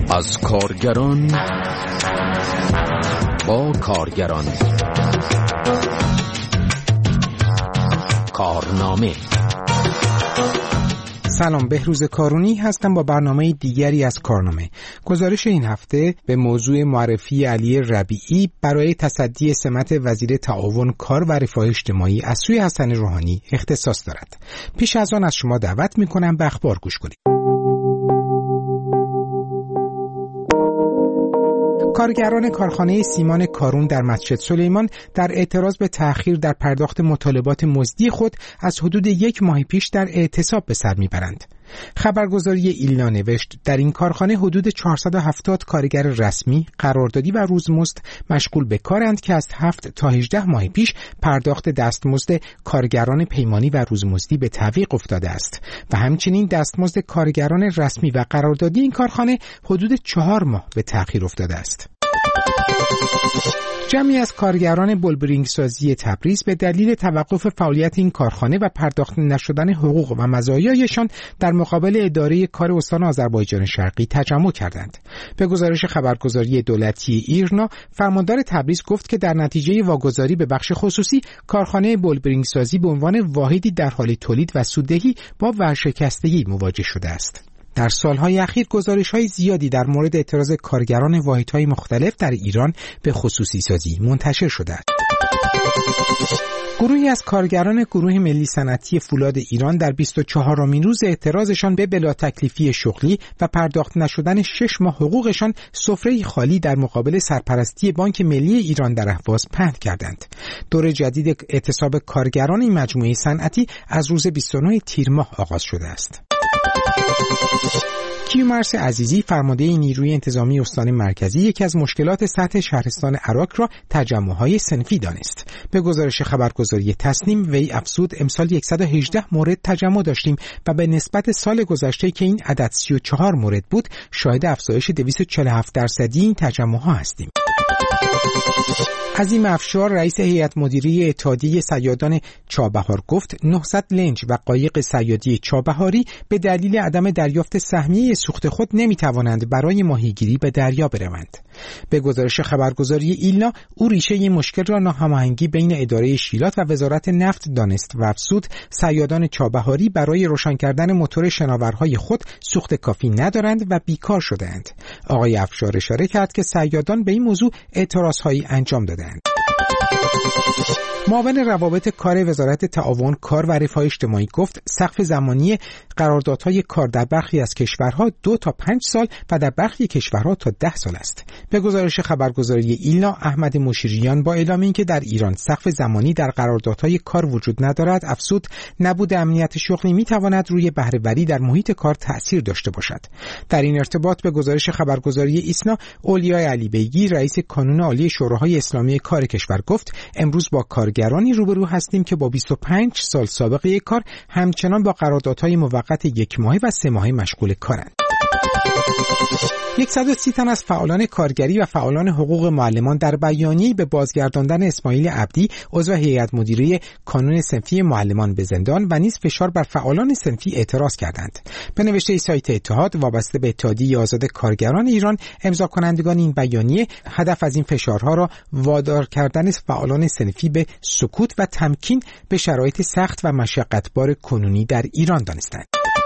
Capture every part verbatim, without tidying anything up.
از کارگران با کارگران. کارنامه. سلام، بهروز کارونی هستم با برنامه دیگری از کارنامه. گزارش این هفته به موضوع معرفی علی ربیعی برای تصدی سمت وزیر تعاون کار و رفاه اجتماعی از سوی حسن روحانی اختصاص دارد. پیش از آن از شما دعوت می‌کنم به اخبار گوش کنید. کارگران کارخانه سیمان کارون در مسجد سلیمان در اعتراض به تأخیر در پرداخت مطالبات مزدی خود از حدود یک ماه پیش در اعتصاب به سر میبرند. خبرگزاری ایلنا نوشت در این کارخانه حدود چهارصد و هفتاد کارگر رسمی، قراردادی و روزمزد مشغول به کارند که از هفت تا هجده ماه پیش پرداخت دستمزد کارگران پیمانی و روزمزدی به تعویق افتاده است و همچنین دستمزد کارگران رسمی و قراردادی این کارخانه حدود چهار ماه به تأخیر افتاده است. جمعی از کارگران بولبرینگ سازی تبریز به دلیل توقف فعالیت این کارخانه و پرداخت نشدن حقوق و مزایایشان در مقابل اداره کار استان آذربایجان شرقی تجمع کردند. به گزارش خبرگزاری دولتی ایرنا، فرماندار تبریز گفت که در نتیجه واگذاری به بخش خصوصی، کارخانه بولبرینگ سازی به عنوان واحدی در حال تولید و سوددهی با ورشکستگی مواجه شده است. در سالهای اخیر گزارش‌های زیادی در مورد اعتراض کارگران واحدهای مختلف در ایران به خصوصی سازی منتشر شده است. گروهی از کارگران گروه ملی صنعتی فولاد ایران در بیست و چهارمین روز اعتراضشان به بلا تکلیفی شغلی و پرداخت نشدن شش ماه حقوقشان سفره خالی در مقابل سرپرستی بانک ملی ایران در اهواز پهن کردند. دور جدید اعتصاب کارگران این مجموعه صنعتی از روز بیست و نهم تیر ماه آغاز شده است. کیومرث عزیزی، فرمانده نیروی انتظامی استان مرکزی، یکی از مشکلات سطح شهرستان عراق را تجمع‌های صنفی دانست. به گزارش خبرگزاری تسنیم، وی افزود امسال صد و هجده مورد تجمع داشتیم و به نسبت سال گذشته که این عدد سی و چهار مورد بود، شاهد افزایش دویست و چهل و هفت درصدی این تجمع‌ها هستیم. عظیم افشار، رئیس هیئت مدیره اتحادیه صیادان چابهار گفت نهصد لنج و قایق صیادی چابهاری به دلیل عدم دریافت سهمیه سوخت خود نمیتوانند برای ماهیگیری به دریا بروند. به گزارش خبرگزاری ایلنا، او ریشه این مشکل را ناهماهنگی بین اداره شیلات و وزارت نفت دانست و افزود صیادان چابهاری برای روشن کردن موتور شناورهای خود سوخت کافی ندارند و بیکار شده‌اند. آقای افشار اشاره کرد که صیادان به این موضوع اعتراضهایی انجام دادند. معاون روابط کار وزارت تعاون کار و رفاه اجتماعی گفت سقف زمانی قراردادهای کار در برخی از کشورها دو تا پنج سال و در برخی کشورها تا ده سال است. به گزارش خبرگزاری ایلنا، احمد مشیریان با اعلام اینکه در ایران سقف زمانی در قراردادهای کار وجود ندارد، افزود نبود امنیت شغلی میتواند روی بهره‌وری در محیط کار تأثیر داشته باشد. در این ارتباط به گزارش خبرگزاری ایسنا، اولیای علی بیگی، رئیس کانون عالی شوراهای اسلامی کار کشور گفت امروز با کارگرانی روبرو هستیم که با بیست و پنج سال سابقه کار همچنان با قراردادهای موقت یک ماهه و سه ماهه مشغول کارند. صد و سی تن از فعالان کارگری و فعالان حقوق معلمان در بیانیه‌ای به بازگرداندن اسماعیل عبدی، عضو هیئت مدیره کانون صنفی معلمان، به زندان و نیز فشار بر فعالان صنفی اعتراض کردند. به نوشته سایت اتحاد وابسته به اتحادیه آزاد کارگران ایران، امضا کنندگان این بیانیه هدف از این فشارها را وادار کردن فعالان صنفی به سکوت و تمکین به شرایط سخت و مشقتبار کنونی در ایران دانستند.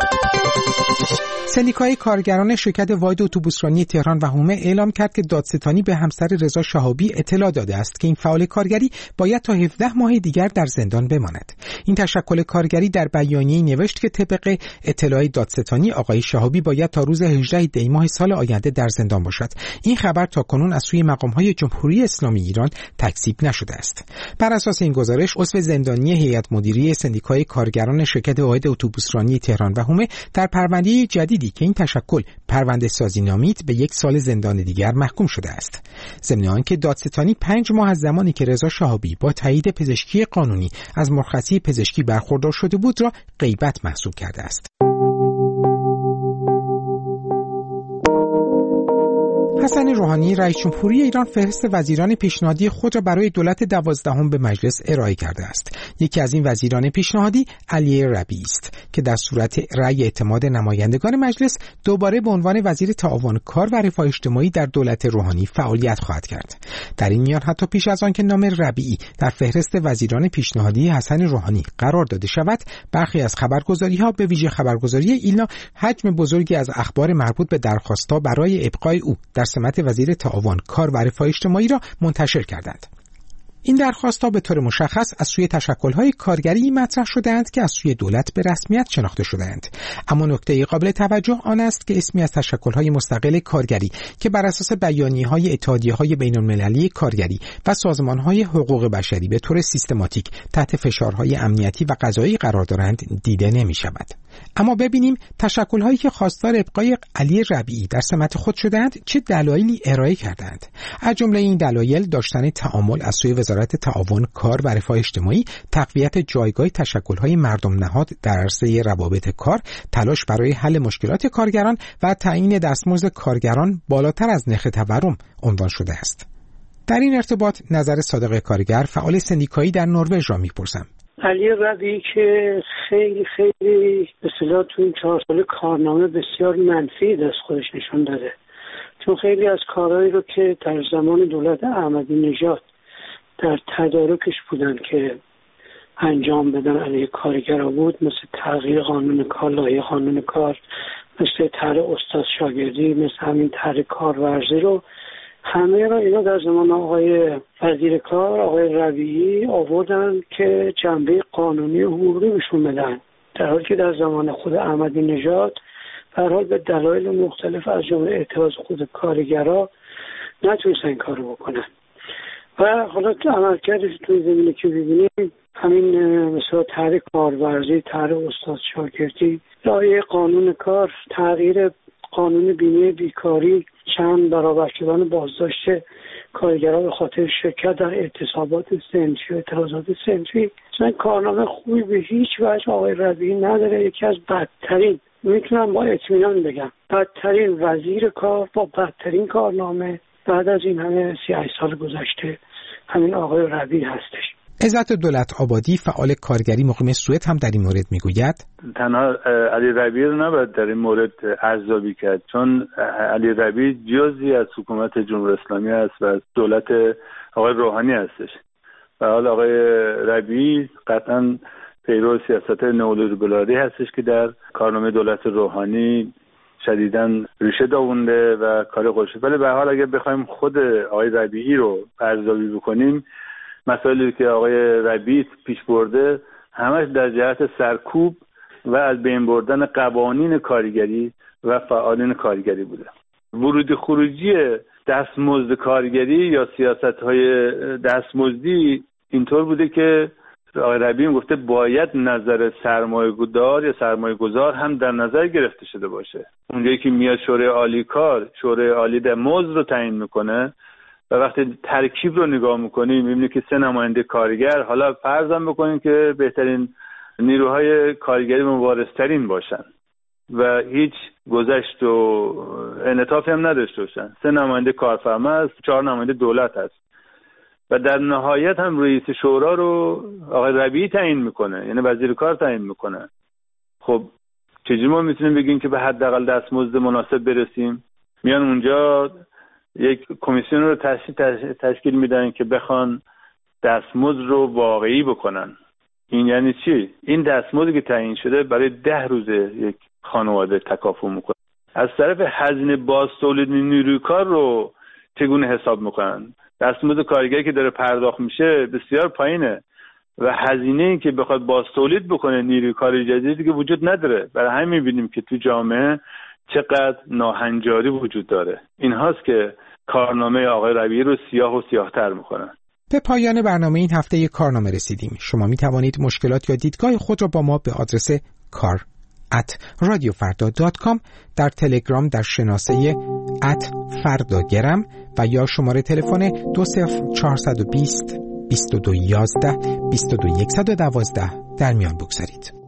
سندیکای کارگران شرکت واحد اتوبوسرانی تهران و حومه اعلام کرد که دادستانی به همسر رضا شهابی اطلاع داده است که این فعال کارگری باید تا هفده ماه دیگر در زندان بماند. این تشکل کارگری در بیانیه‌ای نوشت که طبق اطلاع دادستانی آقای شهابی باید تا روز هجدهم دی ماه سال آینده در زندان باشد. این خبر تاکنون از سوی مقام‌های جمهوری اسلامی ایران تکذیب نشده است. بر اساس این گزارش، عضو زندانی هیئت مدیره سندیکای کارگران شرکت واحد اتوبوسرانی تهران و حومه در پرونده جدیدی که این تشکل پرونده سازی نامید به یک سال زندان دیگر محکوم شده است. ضمن آنکه دادستانی پنج ماه از زمانی که رضا شهابی با تایید پزشکی قانونی از مرخصی پزشکی برخوردار شده بود را غیبت محسوب کرده است. حسن حسن روحانی رئیس جمهوری ایران فهرست وزیران پیشنهادی خود را برای دولت دوازدهم به مجلس ارائه کرده است. یکی از این وزیران پیشنهادی علی ربیعی است که در صورت رأی اعتماد نمایندگان مجلس دوباره به عنوان وزیر تعاون کار و رفاه اجتماعی در دولت روحانی فعالیت خواهد کرد. در این میان حتی پیش از آن که نام ربیعی در فهرست وزیران پیشنهادی حسن روحانی قرار داده شود، برخی از خبرگزاری‌ها به ویژه خبرگزاری ایلنا حجم بزرگی از اخبار مربوط به درخواست‌ها برای ابقای او در سمت وزیر تعاون کار و رفاه اجتماعی را منتشر کردند. این درخواست‌ها به طور مشخص از سوی تشکل‌های کارگری مطرح شده‌اند که از سوی دولت به رسمیت شناخته شده‌اند. اما نکته قابل توجه آن است که اسمی از تشکل‌های مستقل کارگری که بر اساس بیانیه‌های اتحادیه‌های بین‌المللی کارگری و سازمان‌های حقوق بشری به طور سیستماتیک تحت فشارهای امنیتی و قضایی قرار دارند دیده نمی‌شود. اما ببینیم تشکل‌هایی که خواستار ابقای علی ربیعی در سمت خود شده‌اند چه دلایلی ارائه کردند. از جمله این دلایل داشتن تعامل از سوی وزارت تعاون کار و رفاه اجتماعی، تقویت جایگاه تشکل‌های مردم نهاد در عرصه روابط کار، تلاش برای حل مشکلات کارگران و تعیین دستمزد کارگران بالاتر از نرخ تورم عنوان شده است. در این ارتباط نظر صادق کارگر، فعال سندیکایی در نروژ را می‌پرسم. علی ربیعی که خیلی خیلی به اصطلاح تو این چهار سال کارنامه بسیار منفی دست خودش نشون داده، چون خیلی از کارهایی رو که در زمان دولت احمدی نژاد در تدارکش بودن که انجام بدن علیه کارگرها بود، مثل تغییر قانون کار، لایحه قانون کار، مثل طرح استاد شاگردی، مثل همین طرح کارورزی رو همه را اینا در زمان آقای وزیر کار آقای ربیعی آوردن که جنبه قانونی و حقوقی بهشون بدن، در حالی که در زمان خود احمدی نژاد به هر حال به دلایل مختلف از جمله اعتراض خود کارگرها نتونستن این کارو بکنن. و حالا که عملکردش توی زمینه که ببینیم، همین مثلا طرح کارورزی، طرح استاد شاگردی، لایحه قانون کار، تغییر قانون بیمه بیکاری، چند برابر شدن بازداشت کارگران به خاطر شرکت در اعتصابات صنفی و اعتراضات صنفی، اصلا کارنامه خوبی به هیچ وجه آقای ربیعی نداره. یکی از بدترین، میتونم با اطمینان بگم، بدترین وزیر کار با بدترین کارنامه بعد از این همه سی و هشت سال گذشته همین آقای ربیعی هستش. عزت دولت آبادی، فعال کارگری مقیم سوئد، هم در این مورد میگوید تنها علی ربیعی رو نباید در این مورد ارزیابی کرد، چون علی ربیعی جزئی از حکومت جمهوری اسلامی است و از دولت آقای روحانی هستش. و حالا آقای ربیعی قطعاً پیرو سیاست نئولیبرالی هستش که در کارنامه دولت روحانی شدیداً ریشه دوونده و کار قرشه. ولی به هر حال اگه بخوایم خود آقای ربیعی رو ارزیابی بکنیم، مسائلی که آقای ربیعی پیش برده همش در جهت سرکوب و از بین بردن قوانین کارگری و فعالین کارگری بوده. ورودی خروجی دستمزد کارگری یا سیاست‌های دستمزدی اینطور بوده که آقای ربیعی گفته باید نظر سرمایه‌گذار یا سرمایه‌گذار هم در نظر گرفته شده باشه. اونجایی که میاد شورای عالی کار، شورای عالی دستمزد رو تعیین میکنه و وقتی ترکیب رو نگاه میکنیم میبینیم که سه نماینده کارگر، حالا فرضاً بکنیم که بهترین نیروهای کارگری مبارزترین باشن و هیچ گذشت و انعطافی هم نداشته باشن، سه نماینده کارفرما است، چهار نماینده دولت است و در نهایت هم رئیس شورا رو آقای ربیعی تعیین میکنه، یعنی وزیر کار تعیین میکنه. خب چجوری ما میتونیم بگیم که به حداقل دستمزد مناسب برسیم؟ میان اونجا یک کمیسیون رو تشکیل تشکیل میدن که بخوان دستمزد رو واقعی بکنن. این یعنی چی؟ این دستمزدی که تعیین شده برای ده روزه یک خانواده تکافؤ میکنه. از طرف هزینه بازتولید نیروی کار رو چگونه حساب میکنن؟ دستمزد کارگری که داره پرداخت میشه بسیار پایینه و هزینه این که بخواد بازتولید بکنه نیروی کار جدیدی که وجود نداره. برای همین میبینیم که تو جامعه چقدر ناهنجاری وجود داره. این هاست که کارنامه آقای ربیعی رو سیاه و سیاه‌تر میکنن. به پایان برنامه این هفته کارنامه رسیدیم. شما می توانید مشکلات یا دیدگاه خود را با ما به آدرس کار ات رادیو فردا دات کام، در تلگرام در شناسه ات فرداگرم و یا شماره تلفن دو صفر چهار دو صفر بیست بیست و دو یازده بیست و دو صفر یک یک دو در میان بگذارید.